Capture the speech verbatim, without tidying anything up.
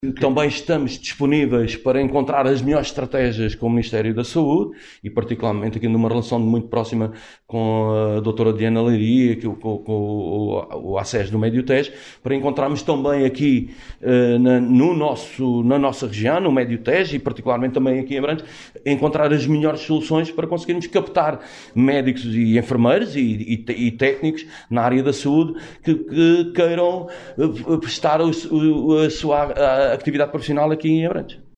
Também estamos disponíveis para encontrar as melhores estratégias com o Ministério da Saúde e particularmente aqui numa relação muito próxima com a doutora Diana Leiria, com, com, com o, o A C E S do Médio Tejo, para encontrarmos também aqui uh, na, no nosso, na nossa região, no Médio Tejo e particularmente também aqui em Abrantes, encontrar as melhores soluções para conseguirmos captar médicos e enfermeiros e, e, e técnicos na área da saúde que, que queiram prestar o, o, a sua a atividade profissional aqui em Abrantes.